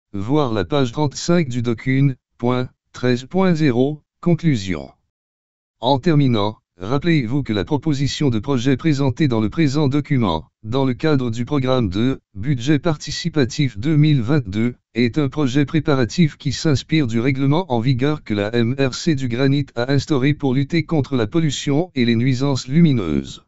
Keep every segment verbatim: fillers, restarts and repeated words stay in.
voir la page trente-cinq du document, point treize point zéro, conclusion. En terminant, rappelez-vous que la proposition de projet présentée dans le présent document, dans le cadre du programme de Budget participatif deux mille vingt-deux, est un projet préparatif qui s'inspire du règlement en vigueur que la M R C du Granit a instauré pour lutter contre la pollution et les nuisances lumineuses.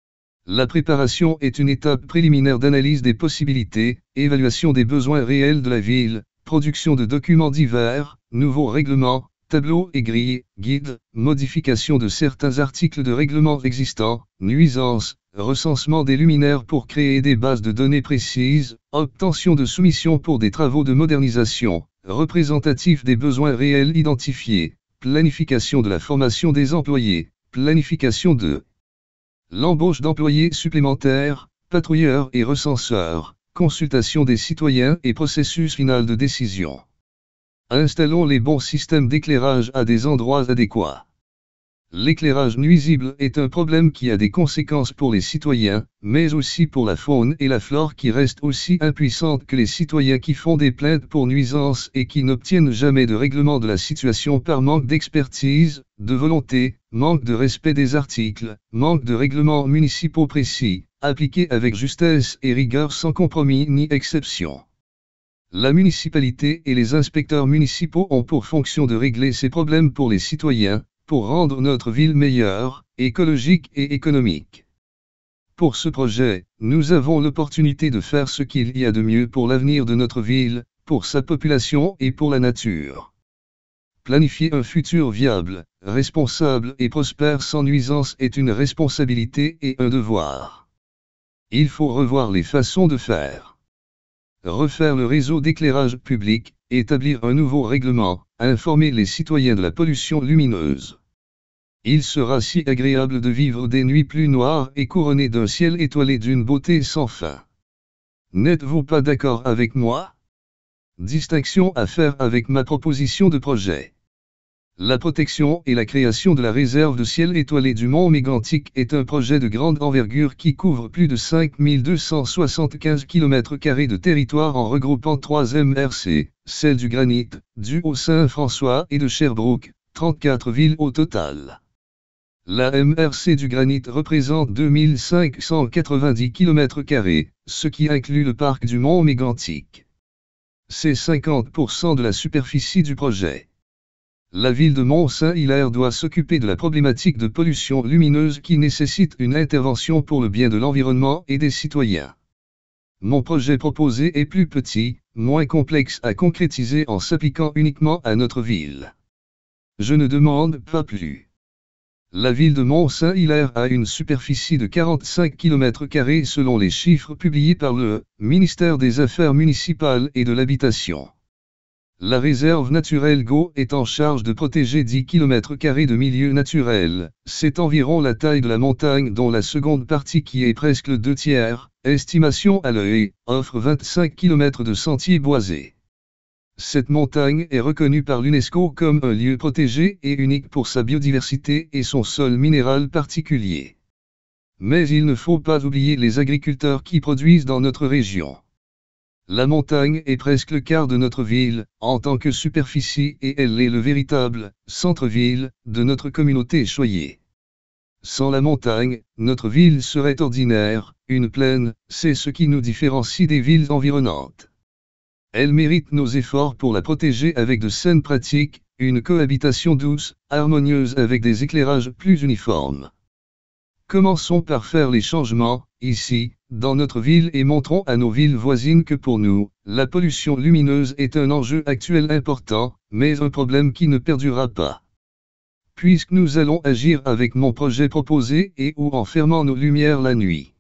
La préparation est une étape préliminaire d'analyse des possibilités, évaluation des besoins réels de la ville, production de documents divers, nouveaux règlements, tableaux et grilles, guides, modification de certains articles de règlement existants, nuisances, recensement des luminaires pour créer des bases de données précises, obtention de soumissions pour des travaux de modernisation, représentatifs des besoins réels identifiés, planification de la formation des employés, planification de l'embauche d'employés supplémentaires, patrouilleurs et recenseurs, consultation des citoyens et processus final de décision. Installons les bons systèmes d'éclairage à des endroits adéquats. L'éclairage nuisible est un problème qui a des conséquences pour les citoyens, mais aussi pour la faune et la flore qui restent aussi impuissantes que les citoyens qui font des plaintes pour nuisances et qui n'obtiennent jamais de règlement de la situation par manque d'expertise, de volonté, manque de respect des articles, manque de règlements municipaux précis, appliqués avec justesse et rigueur sans compromis ni exception. La municipalité et les inspecteurs municipaux ont pour fonction de régler ces problèmes pour les citoyens, pour rendre notre ville meilleure, écologique et économique. Pour ce projet, nous avons l'opportunité de faire ce qu'il y a de mieux pour l'avenir de notre ville, pour sa population et pour la nature. Planifier un futur viable, responsable et prospère sans nuisance est une responsabilité et un devoir. Il faut revoir les façons de faire. Refaire le réseau d'éclairage public, établir un nouveau règlement, informer les citoyens de la pollution lumineuse. Il sera si agréable de vivre des nuits plus noires et couronnées d'un ciel étoilé d'une beauté sans fin. N'êtes-vous pas d'accord avec moi? Distinction à faire avec ma proposition de projet. La protection et la création de la réserve de ciel étoilé du Mont Mégantic est un projet de grande envergure qui couvre plus de cinq mille deux cent soixante-quinze kilomètres carrés de territoire en regroupant trois M R C, celle du Granit, du Haut-Saint-François et de Sherbrooke, trente-quatre villes au total. La M R C du Granit représente deux mille cinq cent quatre-vingt-dix kilomètres carrés, ce qui inclut le parc du Mont Mégantic. C'est cinquante pour cent de la superficie du projet. La ville de Mont-Saint-Hilaire doit s'occuper de la problématique de pollution lumineuse qui nécessite une intervention pour le bien de l'environnement et des citoyens. Mon projet proposé est plus petit, moins complexe à concrétiser en s'appliquant uniquement à notre ville. Je ne demande pas plus. La ville de Mont-Saint-Hilaire a une superficie de quarante-cinq kilomètres carrés selon les chiffres publiés par le ministère des Affaires municipales et de l'Habitation. La réserve naturelle Gau est en charge de protéger dix kilomètres carrés de milieu naturel, c'est environ la taille de la montagne dont la seconde partie qui est presque le deux tiers, estimation à l'œil, offre vingt-cinq kilomètres de sentiers boisés. Cette montagne est reconnue par l'UNESCO comme un lieu protégé et unique pour sa biodiversité et son sol minéral particulier. Mais il ne faut pas oublier les agriculteurs qui produisent dans notre région. La montagne est presque le quart de notre ville, en tant que superficie et elle est le véritable centre-ville de notre communauté choyée. Sans la montagne, notre ville serait ordinaire, une plaine, c'est ce qui nous différencie des villes environnantes. Elle mérite nos efforts pour la protéger avec de saines pratiques, une cohabitation douce, harmonieuse avec des éclairages plus uniformes. Commençons par faire les changements, ici, dans notre ville et montrons à nos villes voisines que pour nous, la pollution lumineuse est un enjeu actuel important, mais un problème qui ne perdurera pas. Puisque nous allons agir avec mon projet proposé et ou en fermant nos lumières la nuit.